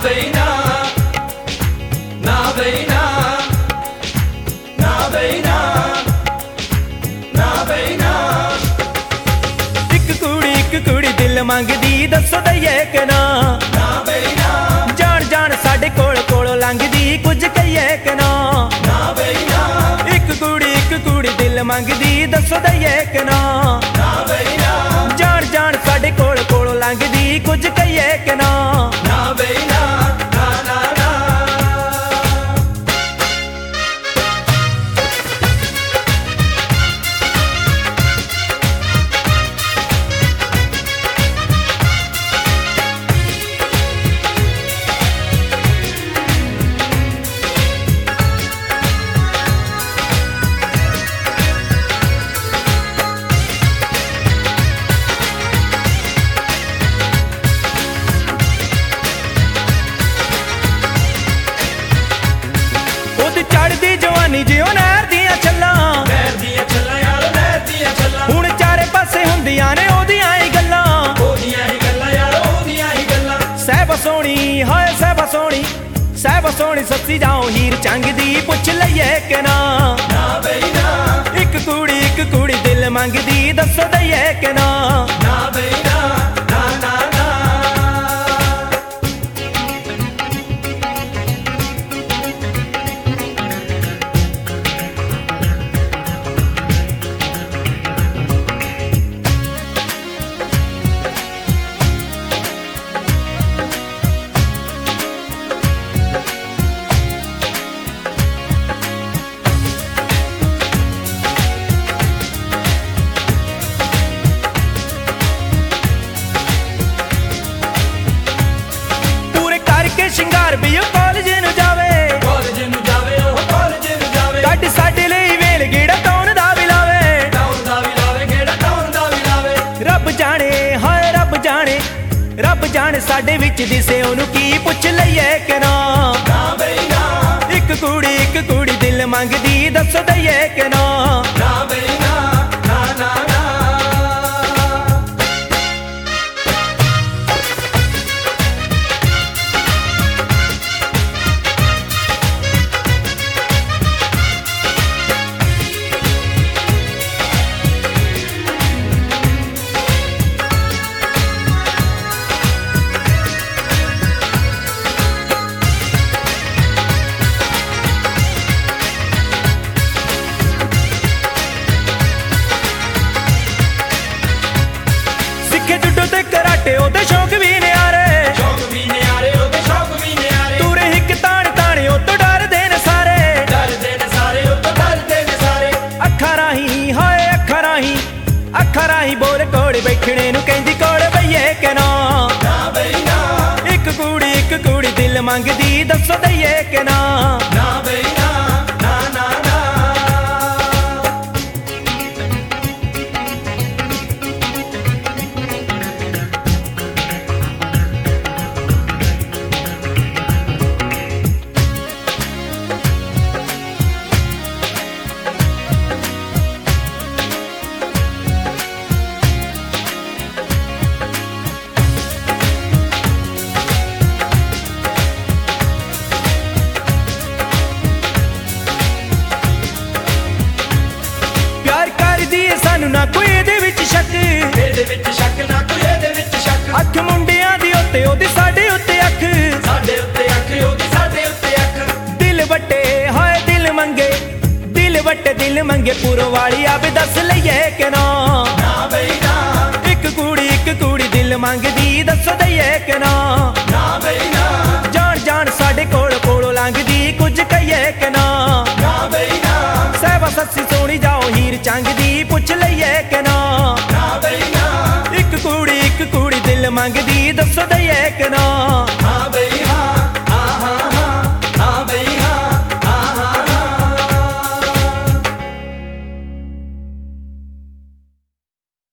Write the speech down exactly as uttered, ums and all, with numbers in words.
ਬਈ ਨਾ, ਨਾ ਬਈ ਨਾ, ਨਾ ਬਈ ਨਾ, ਨਾ ਬਈ ਨਾ। ਇੱਕ ਕੁੜੀ ਇੱਕ ਕੁੜੀ ਦਿਲ ਮੰਗਦੀ, ਦੱਸੋ ਦਈਏ ਕਿ ਨਾ, ਨਾ ਬਈ ਨਾ, ਜਾਣ ਜਾਣ ਸਾਡੇ ਕੋਲ ਕੋਲੋਂ ਲੰਘਦੀ, ਕੁਝ ਕਹੀਏ ਕਿ ਨਾ, ਨਾ ਬਈ ਨਾ। ਇੱਕ ਕੁੜੀ ਇੱਕ ਕੁੜੀ ਦਿਲ ਮੰਗਦੀ, ਦੱਸੋ ਦਈਏ ਕਿ ਨਾ, ਨਾ ਬਈ ਨਾ, ਜਾਣ ਜਾਣ ਸਾਡੇ ਕੋਲ ਕੋਲੋਂ ਲੰਘਦੀ, ਕੁਝ ਕਹੀਏ ਕਿ ਨਾ, ਨਾ ਬਈ ਨਾ, ਨਾ ਨਾ ਨਾ। ਚੜਦੀ ਜਵਾਨੀ ਜਿਉ ਨਹਿਰ ਦੀਆਂ ਛੱਲਾਂ, ਨਹਿਰ ਦੀਆਂ ਛੱਲਾਂ ਯਾਰ, ਨਹਿਰ ਦੀਆਂ ਛੱਲਾਂ। ਹੁਣ ਚਾਰੇ ਪਾਸੇ ਹੁੰਦੀਆਂ ਨੇ ਉਹਦੀਆਂ ਹੀ ਗੱਲਾਂ, ਉਹਦੀਆਂ ਹੀ ਗੱਲਾਂ ਯਾਰ, ਉਹਦੀਆਂ ਹੀ ਗੱਲਾਂ। ਸਹਿਬਾ ਸੋਹਣੀ ਹਾਏ ਸਹਿਬਾ ਸੋਹਣੀ, ਸਹਿਬਾ ਸੋਹਣੀ ਸੱਸੀ ਜਾਓ ਹੀਰ ਚੰਗ ਦੀ, ਪੁੱਛ ਲਈਏ ਕਿ ਨਾ, ਨਾ ਬਈ ਨਾ, ਇੱਕ ਕੁੜੀ ਇੱਕ ਕੁੜੀ ਦਿਲ ਮੰਗਦੀ, ਦੱਸੋ ਦਈਏ ਕਿ ਨਾ, ਨਾ ਬਈ ਨਾ, ਨਾ ਨਾ ਨਾ। ਸ਼ਿੰਗਾਰ ਵੀ ਉਹ ਕਾਲਜ ਨੂੰ ਜਾਵੇ, ਕਾਲਜ ਨੂੰ ਜਾਵੇ, ਉਹ ਕਾਲਜ ਨੂੰ ਜਾਵੇ। ਕੱਢ ਸਾਡੇ ਲਈ ਵੇਲ ਗੇੜਾ ਟਾਉਣ ਦਾ ਵੀ ਲਾਵੇ, ਟਾਉਣ ਦਾ ਵੀ ਲਾਵੇ, ਗੇੜਾ ਟਾਉਣ ਦਾ ਵੀ ਲਾਵੇ। ਰੱਬ ਜਾਣੇ ਹਾਏ ਰੱਬ ਜਾਣੇ, ਰੱਬ ਜਾਣੇ ਸਾਡੇ ਵਿੱਚ ਦਿਸੇ ਉਹਨੂੰ ਕੀ, ਪੁੱਛ ਲਈਏ ਕਿ ਨਾ, ਨਾ ਬਈ ਨਾ, ਇੱਕ ਕੁੜੀ ਇੱਕ ਕੁੜੀ ਦਿਲ ਮੰਗਦੀ, ਦੱਸੋ ਦਈਏ ਕਿ ਨਾ, ਨਾ ਬਈ ਨਾ, ਨਾ ਨਾ ਨਾ। ਤੇ ਕਰਾਟੇ ਉਹਦੇ ਸ਼ੌਕ ਵੀ ਨਿਆਰੇ, ਸ਼ੌਕ ਵੀ ਨਿਆਰੇ, ਉਹਦੇ ਸ਼ੌਕ ਵੀ ਨਿਆਰੇ। ਤੂਰੇ ਹਿੱਕ ਤਾਣ ਤਾਣੇ ਉਹ ਤੋਂ ਡਰਦੇ ਨੇ ਸਾਰੇ, ਡਰਦੇ ਨੇ ਸਾਰੇ, ਉਹ ਤੋਂ ਡਰਦੇ ਨੇ ਸਾਰੇ। ਅੱਖਾਂ ਰਾਹੀਂ ਹਾਏ ਅੱਖਾਂ ਰਾਹੀਂ, ਅੱਖਾਂ ਰਾਹੀਂ ਬੋਲ ਕੋਲ ਬੈਠਣੇ ਨੂੰ ਕਹਿੰਦੀ ਕੋਲ ਬਈਏ ਕਿ ਨਾ, ਨਾ ਬਈ ਨਾ, ਇੱਕ ਕੁੜੀ ਇੱਕ ਕੁੜੀ ਦਿਲ ਮੰਗਦੀ, ਦੱਸੋ ਦਈਏ ਕਿ ਨਾ, ਨਾ ਬਈ ਨਾ, ਨਾ ਨਾ ਨਾ। ਸਾਨੂੰ ਨਾ ਕੋਈ ਇਹਦੇ ਵਿੱਚ ਸ਼ੱਕ, ਇਹਦੇ ਵਿੱਚ ਸ਼ੱਕ ਨਾ ਕੋਈ, ਇਹਦੇ ਵਿੱਚ ਸ਼ੱਕ। ਅੱਖ ਮੁੰਡਿਆਂ ਦੀ ਉੱਤੇ ਉਹਦੀ ਸਾਡੇ ਉੱਤੇ ਅੱਖ, ਸਾਡੇ ਉੱਤੇ ਅੱਖ, ਉਹਦੀ ਸਾਡੇ ਉੱਤੇ ਅੱਖ। ਦਿਲ ਵੱਟੇ ਹਾਏ ਦਿਲ ਮੰਗੇ, ਦਿਲ ਵੱਟੇ ਦਿਲ ਮੰਗੇ ਪੂਰੋਂ ਵਾਲੀ ਆ ਵੀ ਦੱਸ ਲਈਏ ਕਿ ਨਾ, ਨਾ ਬਈ ਨਾ, ਇੱਕ ਕੁੜੀ ਇੱਕ ਕੁੜੀ ਦਿਲ ਮੰਗਦੀ, ਦੱਸੋ ਦਈਏ ਕਿ ਨਾ, ਨਾ ਬਈ ਨਾ, ਜਾਣ ਜਾਣ ਸਾਡੇ ਕੋਲ ਕੋਲੋਂ ਲੰਘਦੀ, ਕੁਝ ਕਹੀਏ ਕਿ ਨਾ, ਨਾ ਬਈ ਨਾ। ਸਹਿਬਾ ਸੱਸੀ ਸੋਹਣੀ ਜਾਓ ਹੀਰ ਚੰਗ ਦੀ, ਪੁੱਛ ਲਈਏ ਕਿ ਨਾ, ਨਾ ਬਈ ਨਾ, ਇੱਕ ਕੁੜੀ ਇੱਕ ਕੁੜੀ ਦਿਲ ਮੰਗਦੀ, ਦੱਸੋ ਦਈਏ ਕਿ ਨਾ।